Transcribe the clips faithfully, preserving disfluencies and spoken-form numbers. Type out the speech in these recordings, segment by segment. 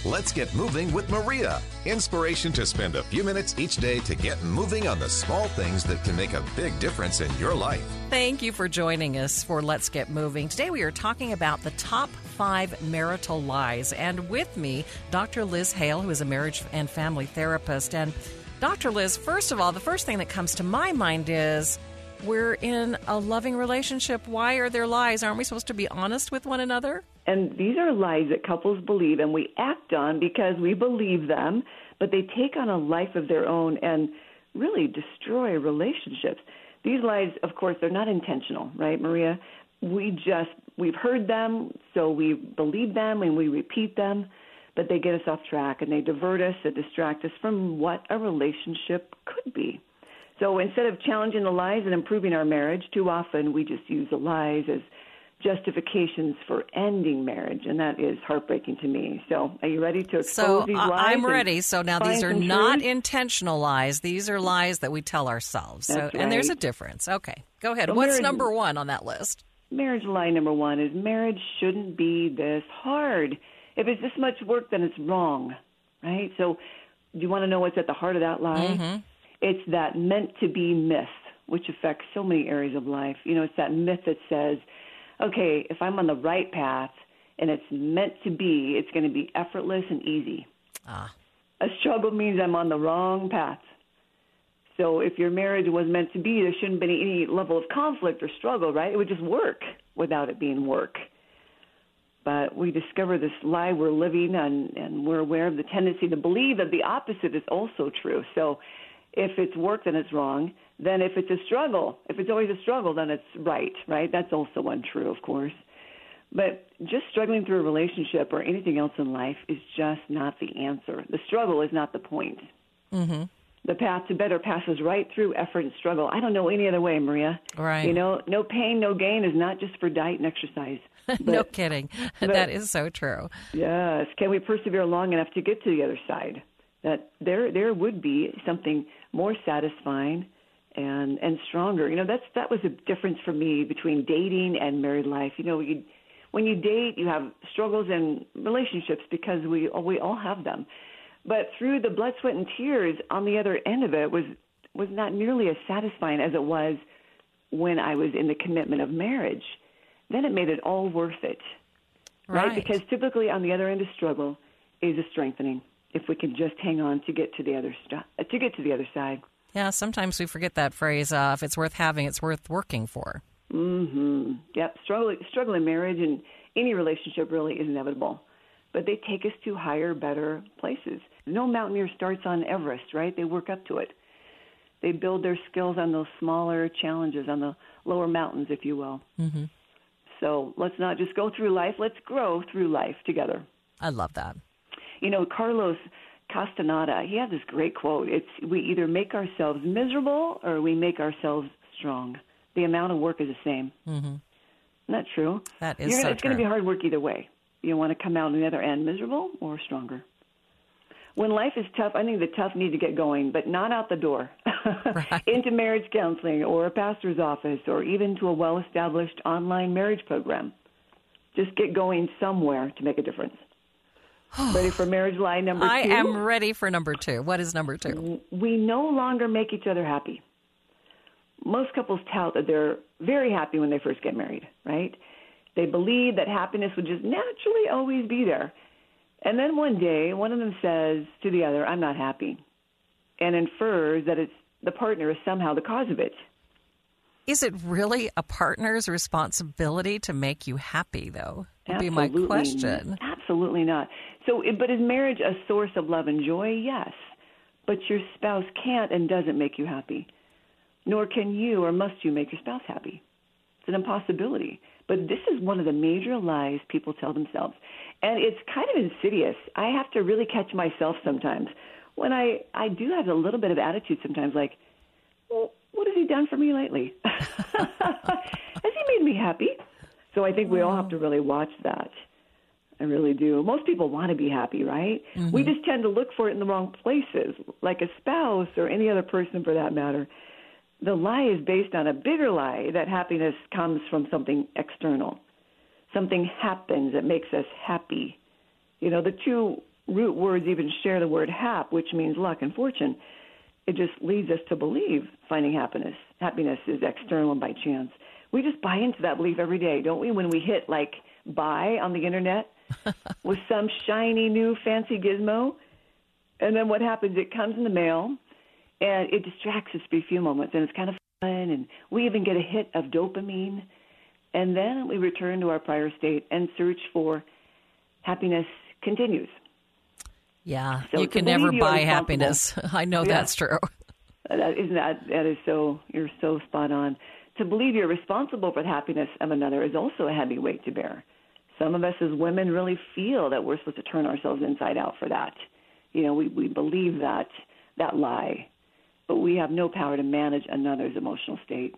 Let's Get Moving with Maria. Inspiration to spend a few minutes each day to get moving on the small things that can make a big difference in your life. Thank you for joining us for Let's Get Moving. Today we are talking about the top five marital lies. And with me, Doctor Liz Hale, who is a marriage and family therapist. And Doctor Liz, first of all, the first thing that comes to my mind is we're in a loving relationship. Why are there lies? Aren't we supposed to be honest with one another? And these are lies that couples believe and we act on because we believe them, but they take on a life of their own and really destroy relationships. These lies, of course, they're not intentional, right, Maria? We just, we've heard them, so we believe them and we repeat them, but they get us off track and they divert us and distract us from what a relationship could be. So instead of challenging the lies and improving our marriage, too often we just use the lies as justifications for ending marriage, and that is heartbreaking to me. So are you ready to expose so, these uh, lies? I'm ready. So now these are some not truth? intentional lies. These are lies that we tell ourselves. So, That's And there's a right. difference. Okay, go ahead. So What's marriage- number one on that list? Marriage lie number one is marriage shouldn't be this hard. If it's this much work, then it's wrong, right? So do you want to know what's at the heart of that lie? Mm-hmm. It's that meant-to-be myth, which affects so many areas of life. You know, it's that myth that says, okay, if I'm on the right path and it's meant to be, it's going to be effortless and easy. Ah. A struggle means I'm on the wrong path. So if your marriage was meant to be, there shouldn't be any level of conflict or struggle, right? It would just work without it being work. But we discover this lie we're living, and, and we're aware of the tendency to believe that the opposite is also true. So if it's work, then it's wrong. Then if it's a struggle, if it's always a struggle, then it's right, right? That's also untrue, of course. But just struggling through a relationship or anything else in life is just not the answer. The struggle is not the point. Mm-hmm. The path to better passes right through effort and struggle. I don't know any other way, Maria. Right. You know, no pain, no gain is not just for diet and exercise. But, no kidding. but, that is so true. Yes. Can we persevere long enough to get to the other side? That there there would be something more satisfying and and stronger. You know, that's that was a difference for me between dating and married life. You know, you, when you date, you have struggles in relationships because we we all have them. But through the blood, sweat, and tears, on the other end of it was was not nearly as satisfying as it was when I was in the commitment of marriage. Then it made it all worth it, right? Right. Because typically on the other end of struggle is a strengthening. If we can just hang on to get to the other st- to get to the other side. Yeah, sometimes we forget that phrase, uh, if it's worth having, it's worth working for. Mm-hmm. Yep. Struggle, struggle in marriage and any relationship really is inevitable. But they take us to higher, better places. No mountaineer starts on Everest, right? They work up to it. They build their skills on those smaller challenges, on the lower mountains, if you will. Mm-hmm. So let's not just go through life. Let's grow through life together. I love that. You know, Carlos Castaneda, he has this great quote. It's, we either make ourselves miserable or we make ourselves strong. The amount of work is the same. Mm-hmm. Isn't that true? That is You're gonna, so It's going to true. be hard work either way. You want to come out on the other end miserable or stronger. When life is tough, I think the tough need to get going, but not out the door. Right. Into marriage counseling or a pastor's office or even to a well-established online marriage program. Just get going somewhere to make a difference. Ready for marriage lie number I two? am ready for number two. What is number two? We no longer make each other happy. Most couples tout that they're very happy when they first get married, right? They believe that happiness would just naturally always be there. And then one day, one of them says to the other, I'm not happy, and infers that it's the partner is somehow the cause of it. Is it really a partner's responsibility to make you happy, though? Would be Absolutely, my question. Absolutely not. So, but is marriage a source of love and joy? Yes. But your spouse can't and doesn't make you happy. Nor can you or must you make your spouse happy. It's an impossibility. But this is one of the major lies people tell themselves. And it's kind of insidious. I have to really catch myself sometimes. When I, I do have a little bit of attitude sometimes, like, well, what has he done for me lately? Has he made me happy? So I think we all have to really watch that. I really do. Most people want to be happy, right? Mm-hmm. We just tend to look for it in the wrong places, like a spouse or any other person for that matter. The lie is based on a bigger lie that happiness comes from something external. Something happens that makes us happy. You know, the two root words even share the word hap, which means luck and fortune. It just leads us to believe finding happiness. Happiness is external and by chance. We just buy into that belief every day, don't we? When we hit like buy on the internet with some shiny new fancy gizmo, and then what happens? It comes in the mail, and it distracts us for a few moments, and it's kind of fun, and we even get a hit of dopamine, and then we return to our prior state and search for happiness continues. Yeah, so you can never you buy happiness. I know yeah. that's true. That isn't that that is so you're so spot on. To believe you're responsible for the happiness of another is also a heavy weight to bear. Some of us as women really feel that we're supposed to turn ourselves inside out for that. You know, we, we believe that that lie, but we have no power to manage another's emotional state.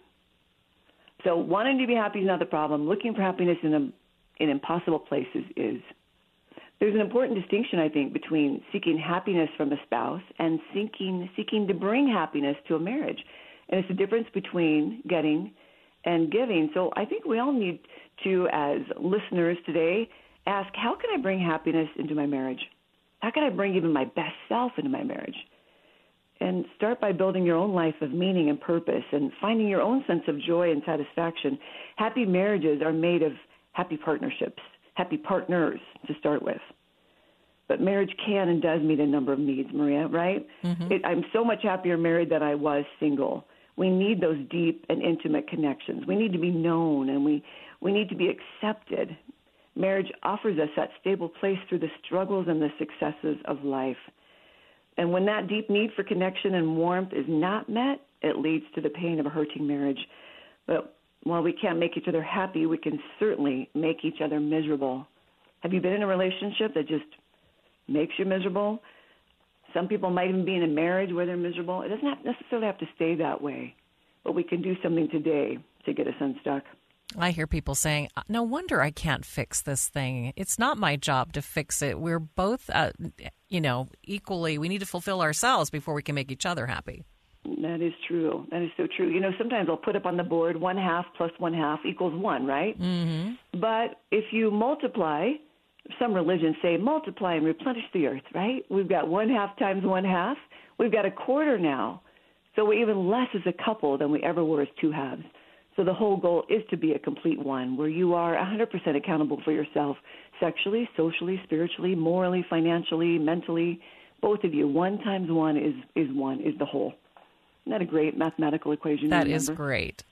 So wanting to be happy is not the problem. Looking for happiness in a, in impossible places is. There's an important distinction, I think, between seeking happiness from a spouse and seeking seeking to bring happiness to a marriage. And it's the difference between getting and giving. So I think we all need to, as listeners today, ask, how can I bring happiness into my marriage? How can I bring even my best self into my marriage? And start by building your own life of meaning and purpose and finding your own sense of joy and satisfaction. Happy marriages are made of happy partnerships, happy partners to start with. But marriage can and does meet a number of needs, Maria, right? Mm-hmm. It, I'm so much happier married than I was single. We need those deep and intimate connections. We need to be known, and we, we need to be accepted. Marriage offers us that stable place through the struggles and the successes of life. And when that deep need for connection and warmth is not met, it leads to the pain of a hurting marriage. But while we can't make each other happy, we can certainly make each other miserable. Have you been in a relationship that just makes you miserable? Some people might even be in a marriage where they're miserable. It doesn't have necessarily have to stay that way, but we can do something today to get us unstuck. I hear people saying, no wonder I can't fix this thing. It's not my job to fix it. We're both, uh, you know, equally, we need to fulfill ourselves before we can make each other happy. That is true. That is so true. You know, sometimes I'll put up on the board one half plus one half equals one, right? Mm-hmm. But if you multiply, some religions say multiply and replenish the earth, right? We've got one half times one half. We've got a quarter now. So we're even less as a couple than we ever were as two halves. So the whole goal is to be a complete one, where you are one hundred percent accountable for yourself, sexually, socially, spiritually, morally, financially, mentally. Both of you, one times one is, is one, is the whole. Isn't that a great mathematical equation? That is great.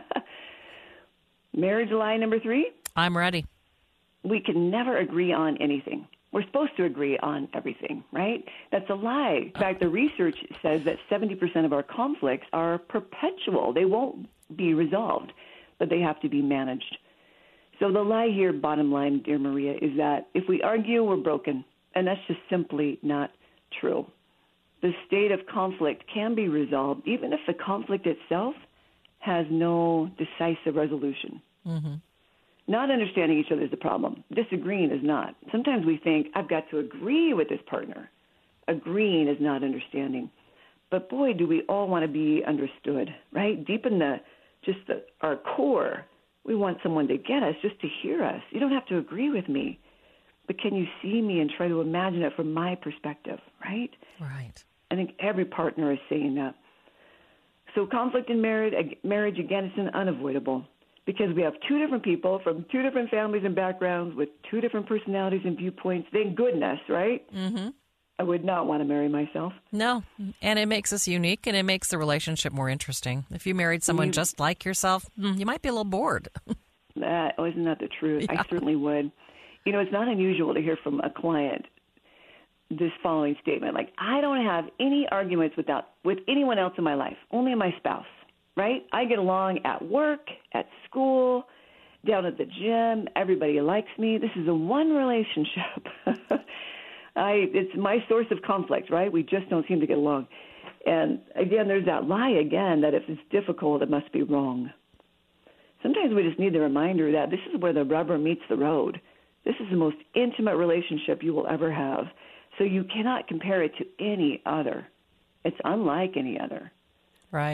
Marriage lie number three. I'm ready. We can never agree on anything. We're supposed to agree on everything, right? That's a lie. In fact, the research says that seventy percent of our conflicts are perpetual. They won't be resolved, but they have to be managed. So the lie here, bottom line, dear Maria, is that if we argue, we're broken. And that's just simply not true. The state of conflict can be resolved, even if the conflict itself has no decisive resolution. Mm-hmm. Not understanding each other is the problem. Disagreeing is not. Sometimes we think, I've got to agree with this partner. Agreeing is not understanding. But boy, do we all want to be understood, right? Deep in the, just the, our core, we want someone to get us, just to hear us. You don't have to agree with me, but can you see me and try to imagine it from my perspective, right? Right. I think every partner is saying that. So conflict in marriage, marriage again, is unavoidable because we have two different people from two different families and backgrounds with two different personalities and viewpoints. Thank goodness, right? Mm-hmm. I would not want to marry myself. No, and it makes us unique, and it makes the relationship more interesting. If you married someone you, just like yourself, you might be a little bored. That, oh, isn't that the truth? Yeah. I certainly would. You know, it's not unusual to hear from a client this following statement, like, I don't have any arguments without, with anyone else in my life, only my spouse, right? I get along at work, at school, down at the gym. Everybody likes me. This is a one relationship. I, it's my source of conflict, right? We just don't seem to get along. And again, there's that lie again that if it's difficult, it must be wrong. Sometimes we just need the reminder that this is where the rubber meets the road. This is the most intimate relationship you will ever have. So you cannot compare it to any other. It's unlike any other. Right.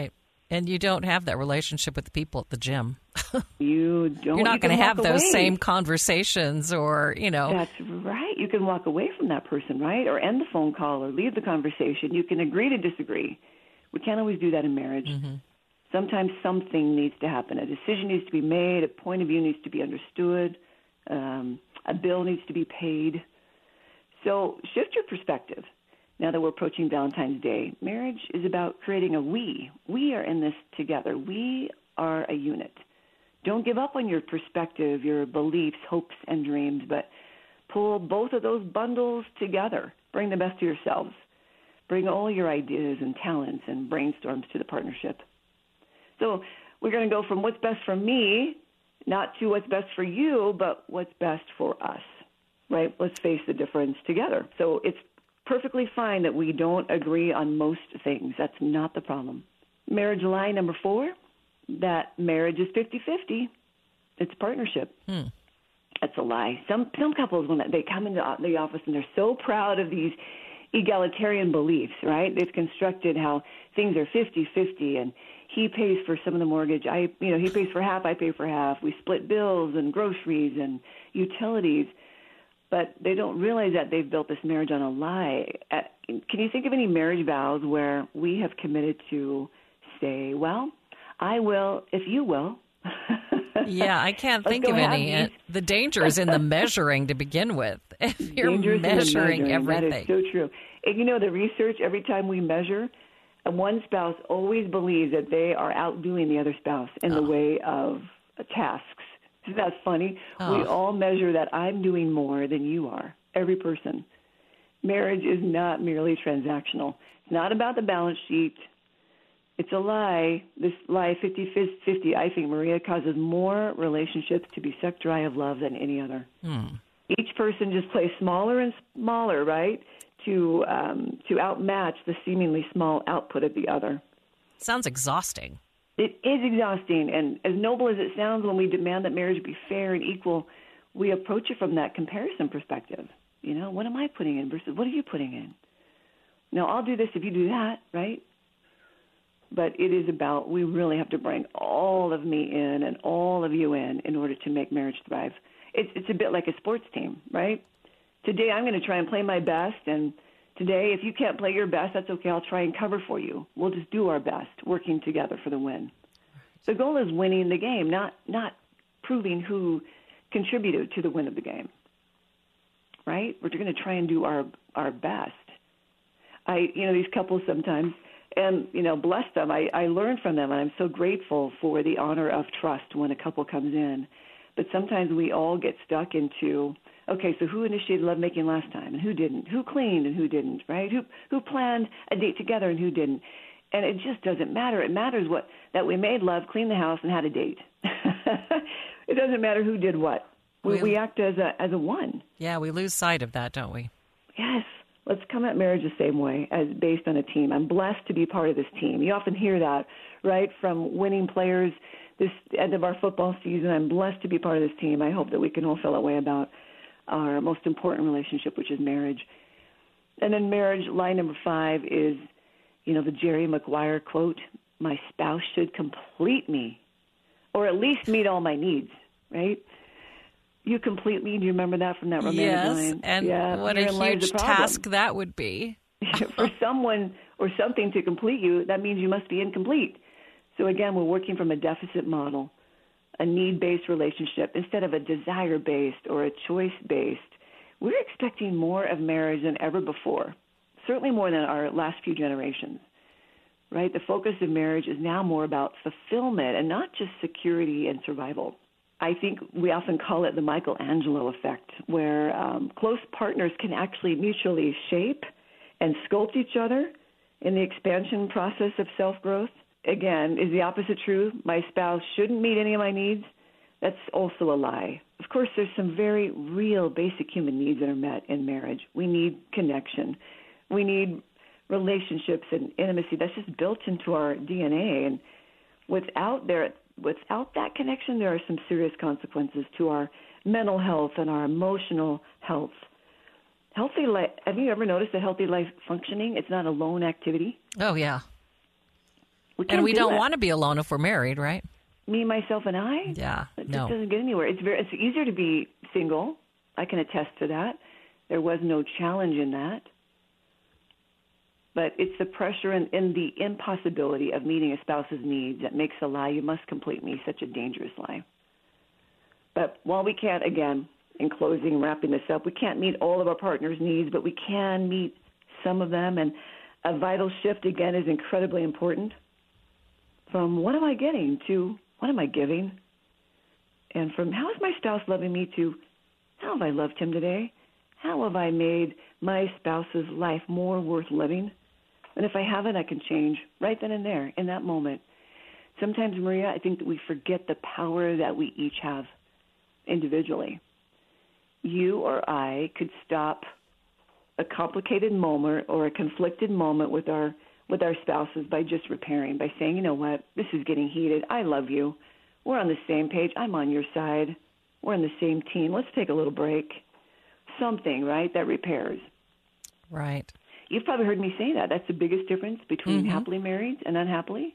And you don't have that relationship with the people at the gym. You don't. You're not you going to have those away. same conversations or, you know. That's right. You can walk away from that person, right? Or end the phone call or leave the conversation. You can agree to disagree. We can't always do that in marriage. Mm-hmm. Sometimes something needs to happen. A decision needs to be made. A point of view needs to be understood. Um, a bill needs to be paid. So shift your perspective. Now that we're approaching Valentine's Day, marriage is about creating a we. We are in this together. We are a unit. Don't give up on your perspective, your beliefs, hopes, and dreams, but pull both of those bundles together. Bring the best of yourselves. Bring all your ideas and talents and brainstorms to the partnership. So we're going to go from what's best for me, not to what's best for you, but what's best for us, right? Let's face the difference together. So it's perfectly fine that we don't agree on most things. That's not the problem. Marriage lie number four, that marriage is fifty-fifty. It's a partnership. Hmm. That's a lie. Some some couples, when they come into the office and they're so proud of these egalitarian beliefs, right? They've constructed how things are fifty-fifty, and he pays for some of the mortgage. I, you know, he pays for half, I pay for half. We split bills and groceries and utilities. But they don't realize that they've built this marriage on a lie. Uh, can you think of any marriage vows where we have committed to say, well, I will if you will? Yeah, I can't think of any. Uh, the danger is in the measuring to begin with. If you're measuring, measuring everything. That is so true. And you know, the research, every time we measure, one spouse always believes that they are outdoing the other spouse in oh. the way of tasks. Isn't that funny? Oh. We all measure that I'm doing more than you are, every person. Marriage is not merely transactional. It's not about the balance sheet. It's a lie. This lie, fifty-fifty, I think, Maria, causes more relationships to be sucked dry of love than any other. Hmm. Each person just plays smaller and smaller, right, to um, to outmatch the seemingly small output of the other. Sounds exhausting. It is exhausting, and as noble as it sounds when we demand that marriage be fair and equal, we approach it from that comparison perspective. You know, what am I putting in versus what are you putting in? Now, I'll do this if you do that, right? But it is about, we really have to bring all of me in and all of you in in order to make marriage thrive. It's, it's a bit like a sports team, right? Today I'm going to try and play my best, and today, if you can't play your best, that's okay. I'll try and cover for you. We'll just do our best, working together for the win. The goal is winning the game, not not proving who contributed to the win of the game, right? We're going to try and do our our best. I, you know, these couples sometimes, and, you know, bless them. I, I learn from them, and I'm so grateful for the honor of trust when a couple comes in. But sometimes we all get stuck into, okay, so who initiated lovemaking last time and who didn't? Who cleaned and who didn't, right? Who who planned a date together and who didn't? And it just doesn't matter. It matters what that we made love, cleaned the house, and had a date. It doesn't matter who did what. We, we, we act as a as a one. Yeah, we lose sight of that, don't we? Yes. Let's come at marriage the same way, as based on a team. I'm blessed to be part of this team. You often hear that, right, from winning players this end of our football season. I'm blessed to be part of this team. I hope that we can all feel that way about our most important relationship, which is marriage. And then marriage, line number five is, you know, the Jerry Maguire quote, my spouse should complete me, or at least meet all my needs, right? You complete me. Do you remember that from that romantic yes, line? Yes, and yeah, what a huge task that would be. For someone or something to complete you, that means you must be incomplete. So again, we're working from a deficit model, a need-based relationship, instead of a desire-based or a choice-based. We're expecting more of marriage than ever before, certainly more than our last few generations, right? The focus of marriage is now more about fulfillment and not just security and survival. I think we often call it the Michelangelo effect, where um, close partners can actually mutually shape and sculpt each other in the expansion process of self-growth. Again, is the opposite true? My spouse shouldn't meet any of my needs? That's also a lie. Of course, there's some very real basic human needs that are met in marriage. We need connection. We need relationships and intimacy. That's just built into our D N A. And without there, without that connection, there are some serious consequences to our mental health and our emotional health. Healthy life. Have you ever noticed that healthy life functioning, it's not a lone activity? Oh, yeah. We can't and we do don't it. want to be alone if we're married, right? Me, myself, and I? Yeah, It just no. doesn't get anywhere. It's very. It's easier to be single. I can attest to that. There was no challenge in that. But it's the pressure and, and the impossibility of meeting a spouse's needs that makes the lie, you must complete me, such a dangerous lie. But while we can't, again, in closing, wrapping this up, we can't meet all of our partner's needs, but we can meet some of them. And a vital shift, again, is incredibly important. From what am I getting to what am I giving? And from how is my spouse loving me to how have I loved him today? How have I made my spouse's life more worth living? And if I haven't, I can change right then and there in that moment. Sometimes, Maria, I think that we forget the power that we each have individually. You or I could stop a complicated moment or a conflicted moment with our with our spouses by just repairing, by saying, you know what, this is getting heated. I love you. We're on the same page. I'm on your side. We're on the same team. Let's take a little break. Something, right, that repairs. Right. You've probably heard me say that. That's the biggest difference between Mm-hmm. happily married and unhappily,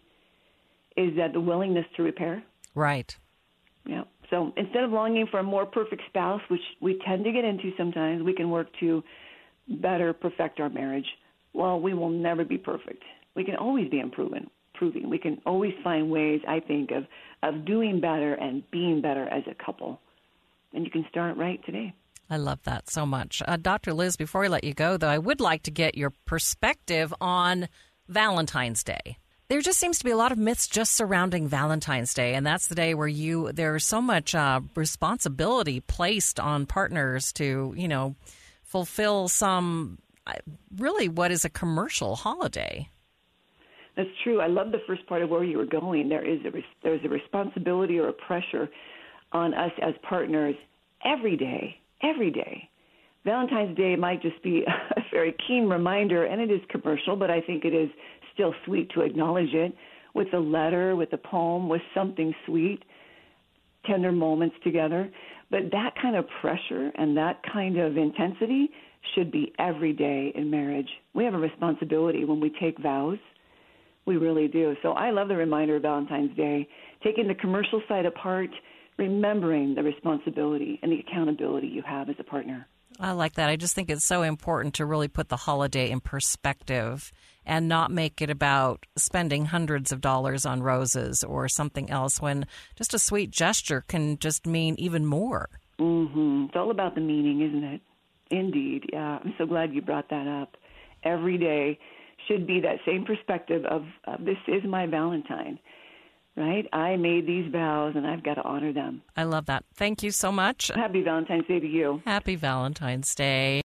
is that the willingness to repair. Right. Yeah. So instead of longing for a more perfect spouse, which we tend to get into sometimes, we can work to better perfect our marriage. Well, we will never be perfect. We can always be improving. Improving. We can always find ways, I think, of, of doing better and being better as a couple. And you can start right today. I love that so much. Uh, Doctor Liz, before we let you go, though, I would like to get your perspective on Valentine's Day. There just seems to be a lot of myths just surrounding Valentine's Day, and that's the day where you there's so much uh, responsibility placed on partners to, you know, fulfill some, uh, really what is a commercial holiday. That's true. I love the first part of where you were going. There is a res- there's a responsibility or a pressure on us as partners every day, every day. Valentine's Day might just be a very keen reminder, and it is commercial, but I think it is still sweet to acknowledge it with a letter, with a poem, with something sweet, tender moments together. But that kind of pressure and that kind of intensity should be every day in marriage. We have a responsibility when we take vows. We really do. So I love the reminder of Valentine's Day, taking the commercial side apart, remembering the responsibility and the accountability you have as a partner. I like that. I just think it's so important to really put the holiday in perspective and not make it about spending hundreds of dollars on roses or something else, when just a sweet gesture can just mean even more. Mm-hmm. It's all about the meaning, isn't it? Indeed. Yeah. I'm so glad you brought that up. Every day should be that same perspective of, of this is my Valentine, right? I made these vows and I've got to honor them. I love that. Thank you so much. Happy Valentine's Day to you. Happy Valentine's Day.